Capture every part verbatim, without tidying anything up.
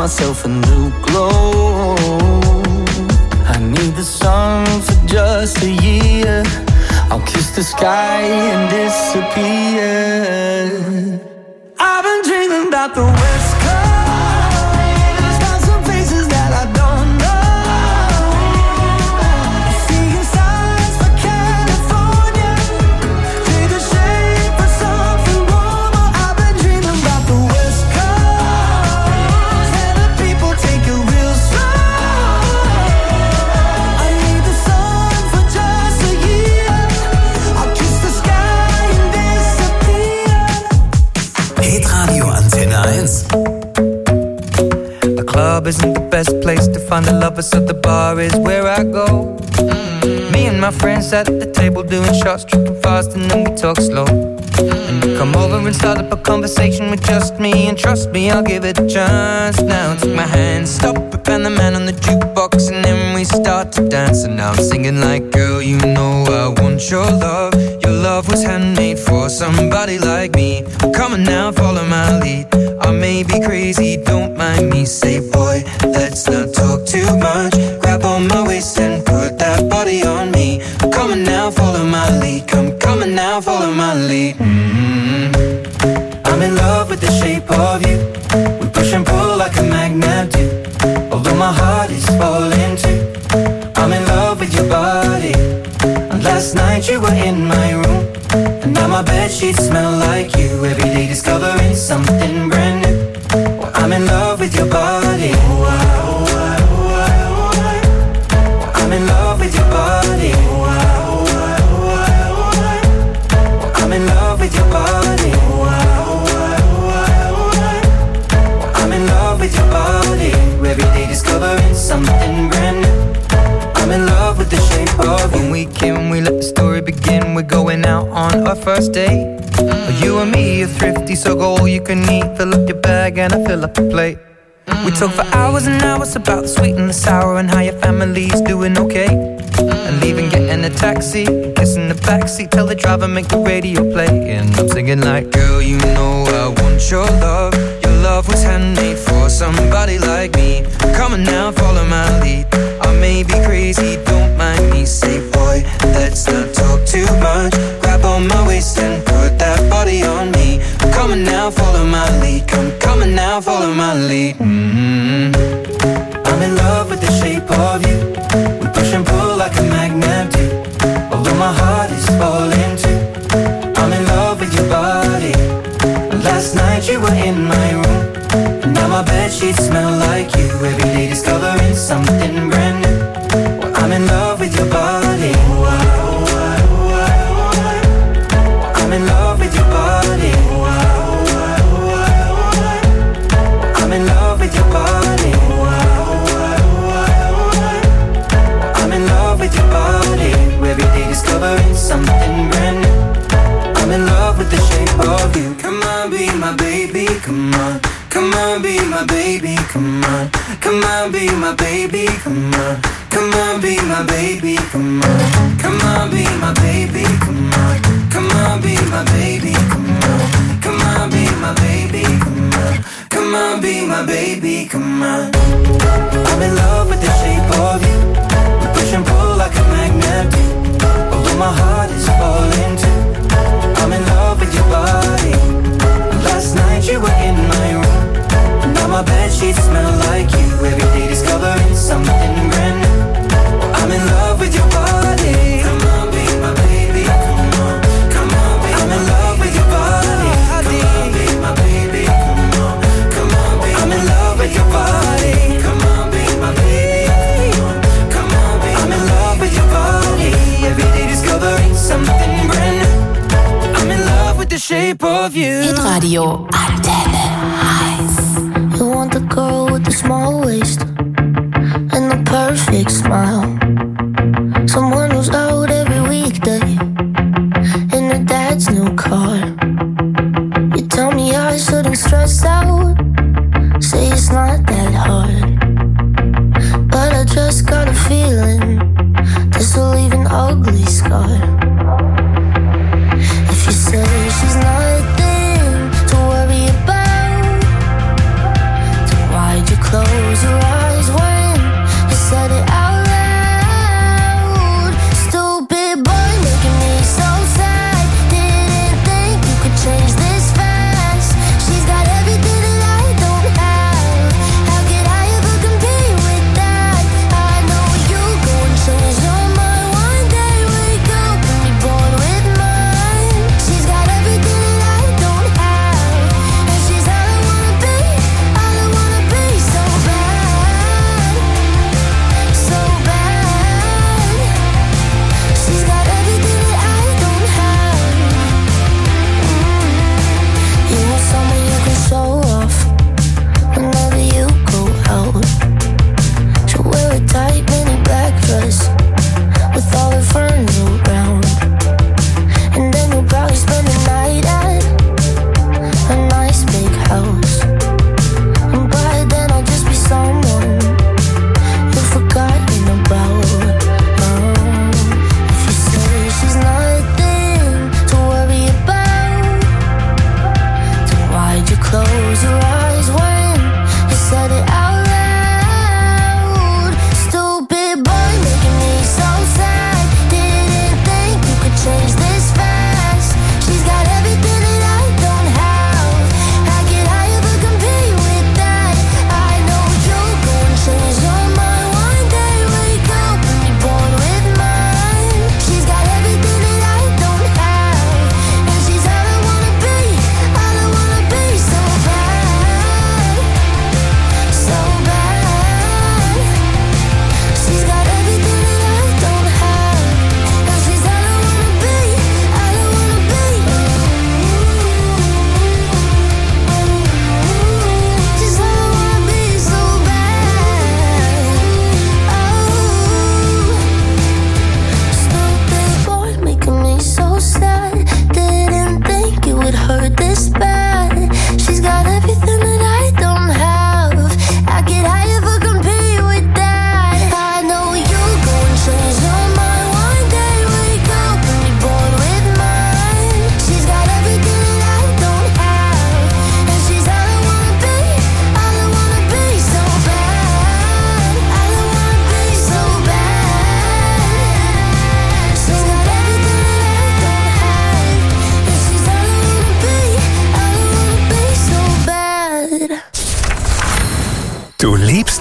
myself a new glow. I need the sun for just a year. I'll kiss the sky and disappear. I've been dreaming about the West Coast. Found some faces that I don't know. Seeing signs for California. Take the shape of something warmer. I've been dreaming about the West Coast. And the people take it real slow. I need the sun for just a year. I'll kiss the sky and disappear. Hit Radio Antenne eins. The club isn't the best place to find the lovers, so the bar is where I go. Mm. Me and my friends at the table doing shots, tripping fast, and then we talk slow. Mm. And you come over and start up a conversation with just me, and trust me, I'll give it a chance. Now take my hand, stop it, and the man on the jukebox, and then we start to dance. And now I'm singing like, girl, you know I want your love. Your love was handmade for somebody like me. Come on now, follow my lead. I may be crazy, don't mind me. Say, boy, let's not talk too much. Grab on my waist and put that body on me. Come on now, follow my lead. Come, come on now, follow my lead. Mm-hmm. I'm in love with the shape of you. We push and pull like a magnet do. Although my heart is falling too. I'm in love with your body. And last night you were in my room. And now my bedsheets smell like you. Every day discovering something brand new. Well, I'm in love with your body. Oh, I, oh, I, oh, I, oh, I. Well, I'm in love with your body. Oh, I, oh, I, oh, I, oh, I. Well, I'm in love with your body. Oh, I, oh, I, oh, I, oh, I. Well, I'm in love with your body. Every day discovering something brand new. I'm in love with the shape of you. When we came, we let the story begin. We're going out on our first date. Mm-hmm. You and me are thrifty, so go all you can eat. Fill up your bag and I fill up the plate. Mm-hmm. We talk for hours and hours about the sweet and the sour and how your family's doing okay. Mm-hmm. And leaving, getting a taxi, kissing the backseat, tell the driver make the radio play. And I'm singing like, girl, you know I want your love. Your love was handmade for somebody like me. Come on now, follow my lead. I may be crazy, don't mind me. Say, boy, let's not talk too much. Grab on my waist and put that body on me. Come on now, follow my lead. Come, come on now, follow my lead. Mm-hmm. I'm in love with the shape of you. We push and pull like a magnet do. Although my heart is falling too. I'm in love with your body. Last night you were in my room. And now my bedsheets smell like you. Every day discovering something brand new. Well, I'm in love with your body. Oh, I, oh, I, oh, I, oh, I. Well, I'm in love with your body. Oh, I, oh, I, oh, I, oh, I. Well, I'm in love with your body. Oh, I, oh, I, oh, I, oh, I. Well, I'm in love with your body. Every day discovering something brand new. I'm in love with the shape of you. Come on, be my baby, come on. Come on, be my baby, come on. Come on, be my baby, come on. Come on, be my baby, come on. Come on, be my baby, come on. Come on, be my baby, come on. Come on, be my baby, come on. Come on, be my baby, come on. I'm in love with the shape of you. We push and pull like a magnet do. Although my heart is falling too. I'm in love with your body. Last night you were in my room. Now my bedsheets smell like you. Every day discovering something brand new. I'm in love with your body. Come on, be my baby. Come on, come on, be I'm in love with your body. Come on, be my baby. Come on, come on, be I'm in love with your body. Come on, be my baby. Come on, come on, be I'm in love with your body. Every day discovering something brand new. I'm in love with the shape of you. Hit Radio Antenne eins. You want the girl with the small waist and the perfect smile. Someone who's out every weekday in her dad's new car. You tell me I shouldn't stress out. Say it's not that hard. But I just got a feeling this will leave an ugly scar. If you say she's nothing to worry about,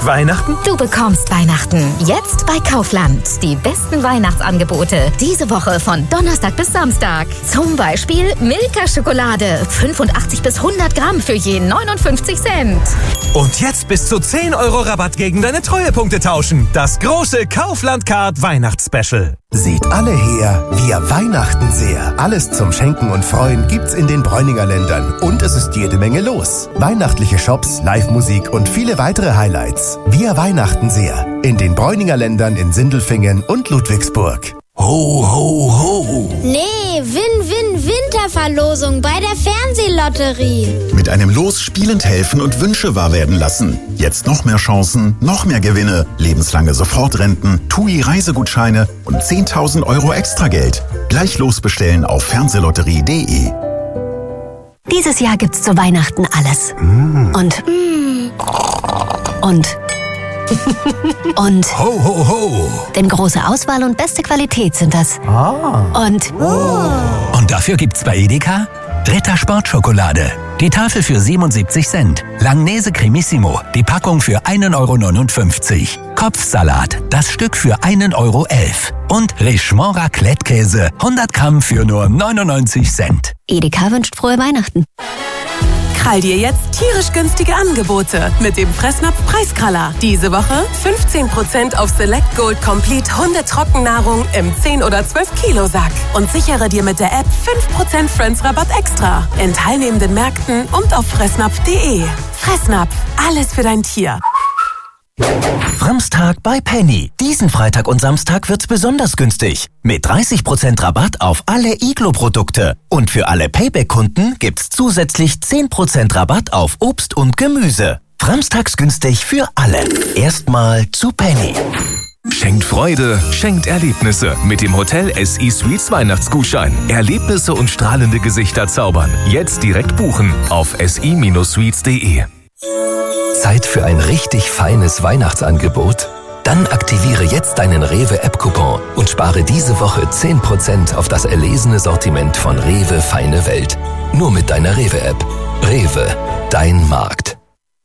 bekommst Weihnachten? Du bekommst Weihnachten. Jetzt bei Kaufland. Die besten Weihnachtsangebote. Diese Woche von Donnerstag bis Samstag. Zum Beispiel Milka-Schokolade. fünfundachtzig bis hundert Gramm für je neunundfünfzig Cent. Und jetzt bis zu zehn Euro Rabatt gegen deine Treuepunkte tauschen. Das große Kaufland-Card Weihnachtsspecial. Seht alle her, wir Weihnachten sehr. Alles zum Schenken und Freuen gibt's in den Bräuninger Ländern. Und es ist jede Menge los. Weihnachtliche Shops, Live-Musik und viele weitere Highlights. Wir Weihnachten sehr. In den Bräuninger Ländern in Sindelfingen und Ludwigsburg. Ho, ho, ho. Nee, Win-Win-Winterverlosung bei der Fernsehlotterie. Mit einem Los spielend helfen und Wünsche wahr werden lassen. Jetzt noch mehr Chancen, noch mehr Gewinne, lebenslange Sofortrenten, T U I-Reisegutscheine und zehntausend Euro Extrageld. Gleich losbestellen auf fernsehlotterie punkt de. Dieses Jahr gibt's zu Weihnachten alles. Mm. Und mm. und und Ho, ho, ho. denn große Auswahl und beste Qualität sind das. Ah. Und Oh. Und dafür gibt's bei Edeka Ritter Sportschokolade. Die Tafel für siebenundsiebzig Cent. Langnese Cremissimo, die Packung für einen Euro neunundfünfzig. Kopfsalat, das Stück für einen Euro elf. Und Richemont Raclette-Käse, hundert Gramm für nur neunundneunzig Cent. Edeka wünscht frohe Weihnachten. Krall dir jetzt tierisch günstige Angebote mit dem Fressnapf-Preiskraller. Diese Woche fünfzehn Prozent auf Select Gold Complete Hundetrockennahrung im zehn oder zwölf Kilo Sack. Und sichere dir mit der App fünf Prozent Friends-Rabatt extra. In teilnehmenden Märkten und auf fressnapf punkt de. Fressnapf, alles für dein Tier. Framstag bei Penny. Diesen Freitag und Samstag wird's besonders günstig. Mit dreißig Prozent Rabatt auf alle Iglo-Produkte. Und für alle Payback-Kunden gibt's zusätzlich zehn Prozent Rabatt auf Obst und Gemüse. Framstags günstig für alle. Erstmal zu Penny. Schenkt Freude, schenkt Erlebnisse mit dem Hotel S I Suites Weihnachtsgutschein. Erlebnisse und strahlende Gesichter zaubern. Jetzt direkt buchen auf s i Suites punkt de. Zeit für ein richtig feines Weihnachtsangebot? Dann aktiviere jetzt deinen Rewe-App-Coupon und spare diese Woche zehn Prozent auf das erlesene Sortiment von Rewe Feine Welt. Nur mit deiner Rewe-App. Rewe, dein Markt.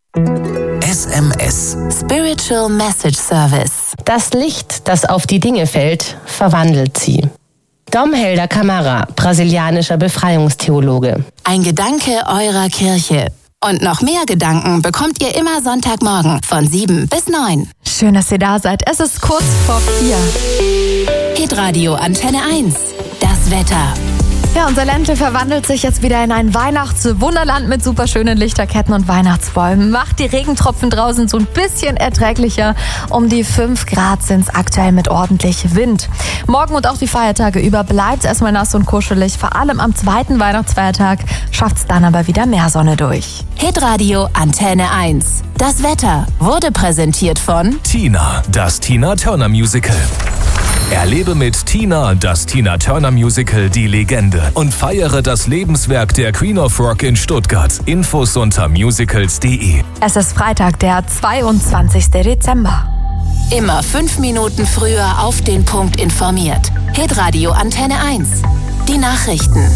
S M S. Spiritual Message Service. Das Licht, das auf die Dinge fällt, verwandelt sie. Dom Helder Camara, brasilianischer Befreiungstheologe. Ein Gedanke eurer Kirche. Und noch mehr Gedanken bekommt ihr immer Sonntagmorgen von sieben bis neun. Schön, dass ihr da seid. Es ist kurz vor vier. Hitradio Antenne eins. Das Wetter. Ja, unser Ländle verwandelt sich jetzt wieder in ein Weihnachtswunderland mit superschönen Lichterketten und Weihnachtsbäumen. Macht die Regentropfen draußen so ein bisschen erträglicher. Um die fünf Grad sind es aktuell mit ordentlich Wind. Morgen und auch die Feiertage über bleibt es erstmal nass und kuschelig. Vor allem am zweiten Weihnachtsfeiertag schafft es dann aber wieder mehr Sonne durch. Hitradio Antenne eins. Das Wetter wurde präsentiert von Tina, das Tina Turner Musical. Erlebe mit Tina, das Tina Turner Musical, die Legende und feiere das Lebenswerk der Queen of Rock in Stuttgart. Infos unter musicals punkt de. Es ist Freitag, der zweiundzwanzigsten Dezember. Immer fünf Minuten früher auf den Punkt informiert. Hitradio Antenne eins. Die Nachrichten.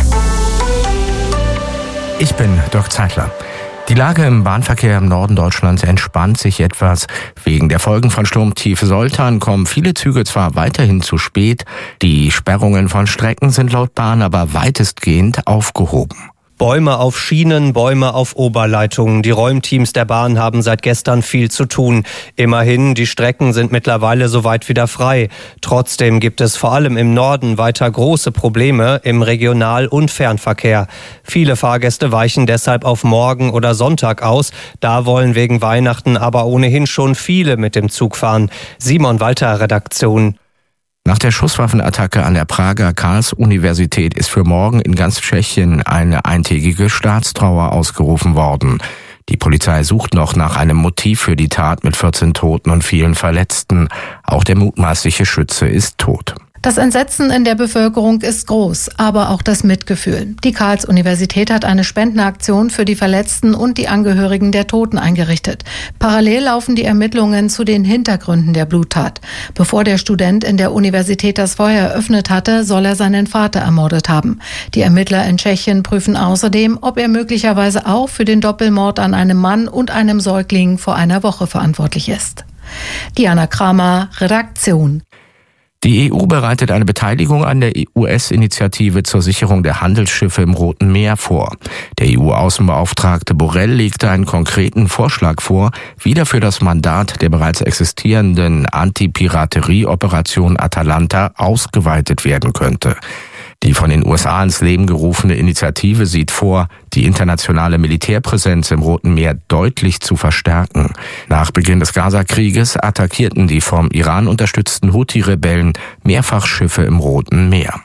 Ich bin Dirk Zeitler. Die Lage im Bahnverkehr im Norden Deutschlands entspannt sich etwas. Wegen der Folgen von Sturmtief Soltan kommen viele Züge zwar weiterhin zu spät, die Sperrungen von Strecken sind laut Bahn aber weitestgehend aufgehoben. Bäume auf Schienen, Bäume auf Oberleitungen. Die Räumteams der Bahn haben seit gestern viel zu tun. Immerhin, die Strecken sind mittlerweile soweit wieder frei. Trotzdem gibt es vor allem im Norden weiter große Probleme im Regional- und Fernverkehr. Viele Fahrgäste weichen deshalb auf morgen oder Sonntag aus. Da wollen wegen Weihnachten aber ohnehin schon viele mit dem Zug fahren. Simon Walter, Redaktion. Nach der Schusswaffenattacke an der Prager Karls-Universität ist für morgen in ganz Tschechien eine eintägige Staatstrauer ausgerufen worden. Die Polizei sucht noch nach einem Motiv für die Tat mit vierzehn Toten und vielen Verletzten. Auch der mutmaßliche Schütze ist tot. Das Entsetzen in der Bevölkerung ist groß, aber auch das Mitgefühl. Die Karls-Universität hat eine Spendenaktion für die Verletzten und die Angehörigen der Toten eingerichtet. Parallel laufen die Ermittlungen zu den Hintergründen der Bluttat. Bevor der Student in der Universität das Feuer eröffnet hatte, soll er seinen Vater ermordet haben. Die Ermittler in Tschechien prüfen außerdem, ob er möglicherweise auch für den Doppelmord an einem Mann und einem Säugling vor einer Woche verantwortlich ist. Diana Kramer, Redaktion. Die E U bereitet eine Beteiligung an der U S-Initiative zur Sicherung der Handelsschiffe im Roten Meer vor. Der E U-Außenbeauftragte Borrell legte einen konkreten Vorschlag vor, wie der für das Mandat der bereits existierenden Antipiraterie-Operation Atalanta ausgeweitet werden könnte. Die von den U S A ins Leben gerufene Initiative sieht vor, die internationale Militärpräsenz im Roten Meer deutlich zu verstärken. Nach Beginn des Gaza-Krieges attackierten die vom Iran unterstützten Houthi-Rebellen mehrfach Schiffe im Roten Meer.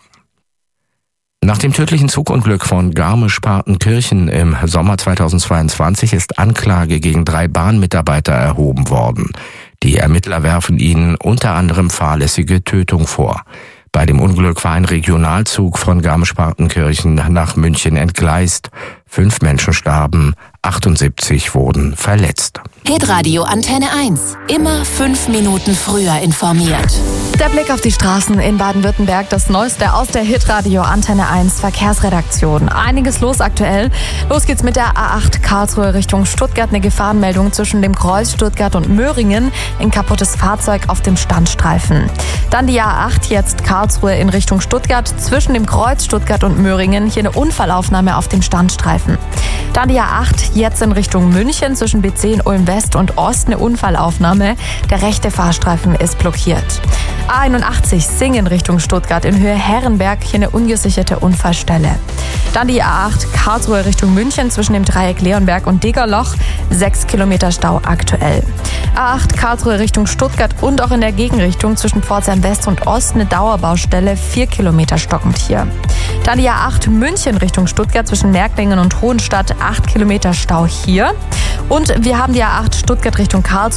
Nach dem tödlichen Zugunglück von Garmisch-Partenkirchen im Sommer zweitausendzweiundzwanzig ist Anklage gegen drei Bahnmitarbeiter erhoben worden. Die Ermittler werfen ihnen unter anderem fahrlässige Tötung vor. Bei dem Unglück war ein Regionalzug von Garmisch-Partenkirchen nach München entgleist. Fünf Menschen starben, achtundsiebzig wurden verletzt. Hitradio Antenne eins. Immer fünf Minuten früher informiert. Der Blick auf die Straßen in Baden-Württemberg, das Neueste aus der Hitradio Antenne eins Verkehrsredaktion. Einiges los aktuell. Los geht's mit der A acht Karlsruhe Richtung Stuttgart. Eine Gefahrenmeldung zwischen dem Kreuz Stuttgart und Möhringen. Ein kaputtes Fahrzeug auf dem Standstreifen. Dann die A acht, jetzt Karlsruhe in Richtung Stuttgart. Zwischen dem Kreuz Stuttgart und Möhringen. Hier eine Unfallaufnahme auf dem Standstreifen. Dann die A acht, jetzt in Richtung München. Zwischen B zehn Ulm West und Ost eine Unfallaufnahme. Der rechte Fahrstreifen ist blockiert. A einundachtzig Singen Richtung Stuttgart in Höhe Herrenberg, hier eine ungesicherte Unfallstelle. Dann die A acht Karlsruhe Richtung München zwischen dem Dreieck Leonberg und Degerloch, sechs Kilometer Stau aktuell. A acht Karlsruhe Richtung Stuttgart und auch in der Gegenrichtung zwischen Pforzheim West und Ost eine Dauerbaustelle, vier Kilometer stockend hier. Dann die A acht München Richtung Stuttgart zwischen Märklingen und Hohenstadt, acht Kilometer Stau hier. Und wir haben die A acht Stuttgart Richtung Karlsruhe